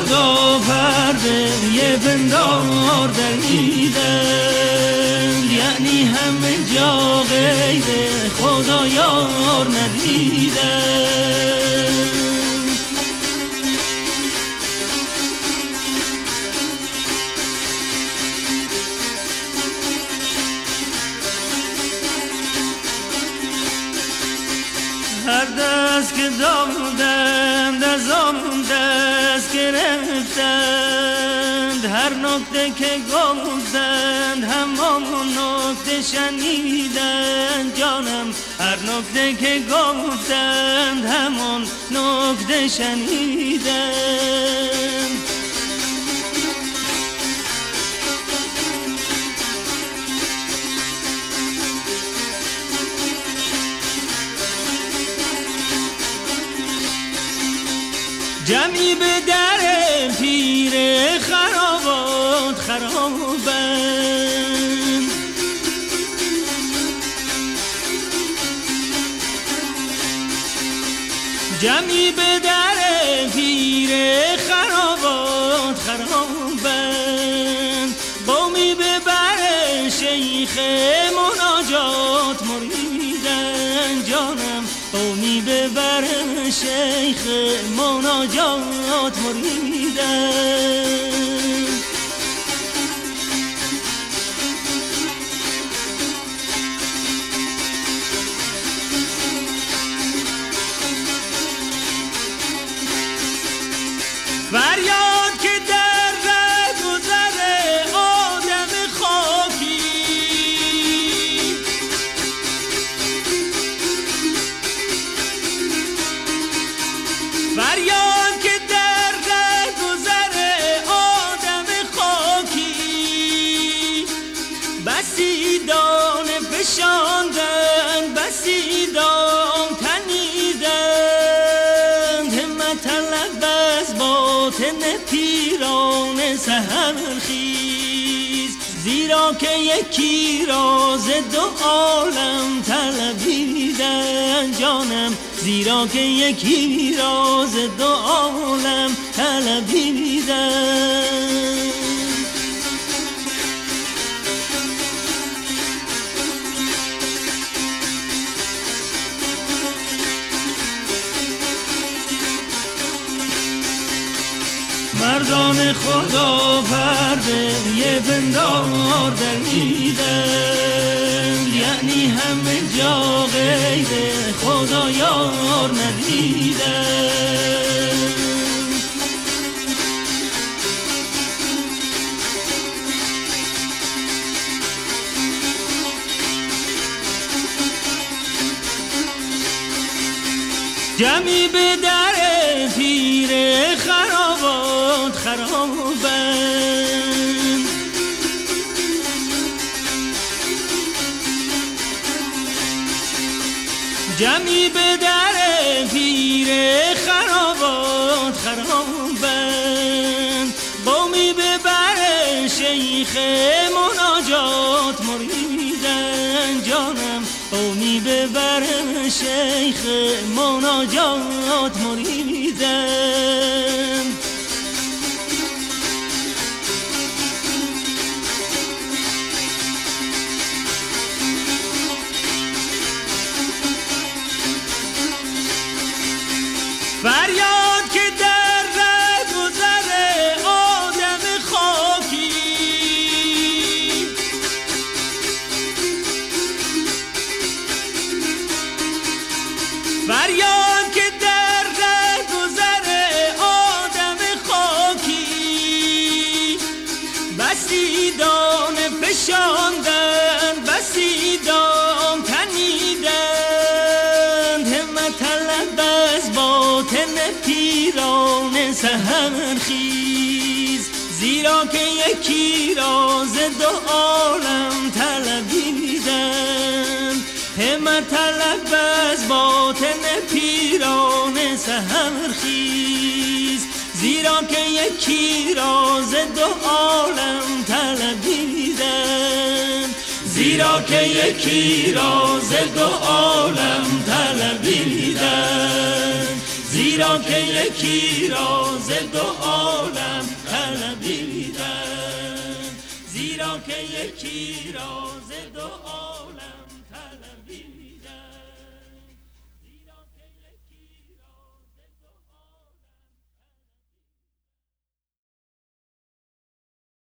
خدا پرده یه پندار دریدن، یعنی همه جا غیر خدا یار ندیدن. هر دست که دادند از آن دست گرفتند، هر نکته که گفتند همان نکته شنیدند جانم، هر نکته که گفتند همان نکته شنیدند. جمعی به در پیر خرابات خرابند، جمعی به در پیر خرابات خرابند، قومی به بر شیخ مناجات مریدن جانم، قومی به بر شیخ مناجات مریدن. فریاد که در گذر آدم خاکی، فریاد که در گذر آدم خاکی، بسی دانه فشاندن بسی دام تنیدند، همت طلب از باطن پیران سحرخیز، زیرا که یکی راز دو عالم طلبیدن جانم، زیرا که یکی راز دو عالم طلبیدن. مردان خدا پرده یه پندار دریدن، یعنی همه جا غیر خدا یار ندیدن. جمعی به در پیر خرابات خرابند، جمعی به در پیر خرابات خرابند، قومی به بر شیخ مناجات مریدن جانم، قومی به بر شیخ مناجات مریدن. فریاد که در گذر آدم خاکی، فریاد که در گذر آدم خاکی، بسی دانه فشاندن بسی دام تنیدند، همت طلب از باطن پیران سحرخیز، زیرا که یکی راز دو عالم طلبیدن، همت طلب از باطن پیران سحرخیز، زیرا که یکی راز دو عالم طلبیدن، زیرا که یکی راز دو عالم طلبیدن، زیرا زیرا که یکی راز دو عالم طلبیدم، زیرا که یکی راز دو عالم